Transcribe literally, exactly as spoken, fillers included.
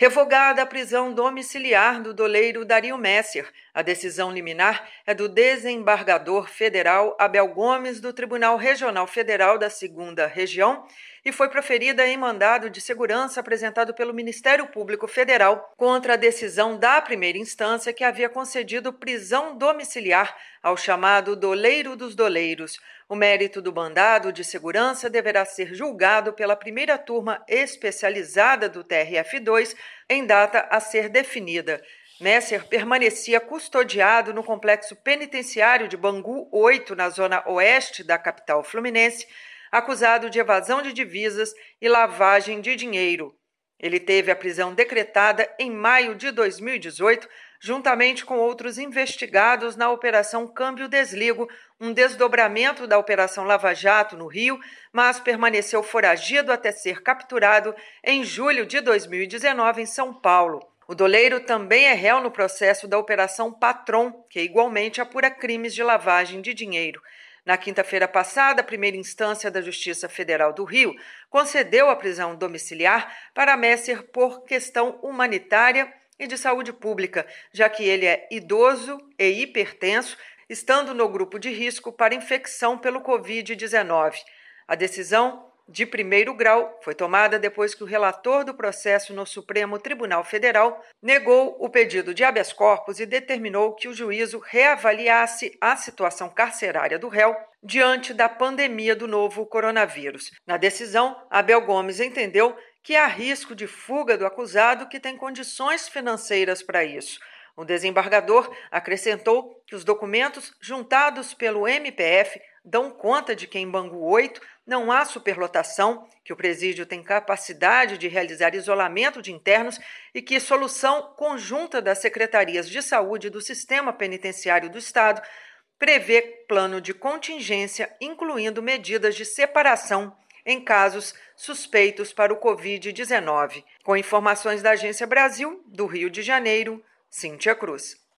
Revogada a prisão domiciliar do doleiro Dario Messer. A decisão liminar é do desembargador federal Abel Gomes do Tribunal Regional Federal da segunda Região e foi proferida em mandado de segurança apresentado pelo Ministério Público Federal contra a decisão da primeira instância que havia concedido prisão domiciliar ao chamado doleiro dos doleiros. O mérito do mandado de segurança deverá ser julgado pela primeira turma especializada do T R F dois em data a ser definida. Messer permanecia custodiado no complexo penitenciário de Bangu oito, na zona oeste da capital fluminense, acusado de evasão de divisas e lavagem de dinheiro. Ele teve a prisão decretada em maio de dois mil e dezoito, juntamente com outros investigados na Operação Câmbio Desligo, um desdobramento da Operação Lava Jato no Rio, mas permaneceu foragido até ser capturado em julho de dois mil e dezenove em São Paulo. O doleiro também é réu no processo da Operação Patron, que igualmente apura crimes de lavagem de dinheiro. Na quinta-feira passada, a primeira instância da Justiça Federal do Rio concedeu a prisão domiciliar para Messer por questão humanitária e de saúde pública, já que ele é idoso e hipertenso, estando no grupo de risco para infecção pelo covid dezenove. A decisão de primeiro grau foi tomada depois que o relator do processo no Supremo Tribunal Federal negou o pedido de habeas corpus e determinou que o juízo reavaliasse a situação carcerária do réu diante da pandemia do novo coronavírus. Na decisão, Abel Gomes entendeu que há risco de fuga do acusado que tem condições financeiras para isso. O desembargador acrescentou que os documentos juntados pelo M P F dão conta de que em Bangu oito não há superlotação, que o presídio tem capacidade de realizar isolamento de internos e que solução conjunta das secretarias de saúde do Sistema Penitenciário do Estado prevê plano de contingência, incluindo medidas de separação em casos suspeitos para o covid dezenove. Com informações da Agência Brasil, do Rio de Janeiro, Cíntia Cruz.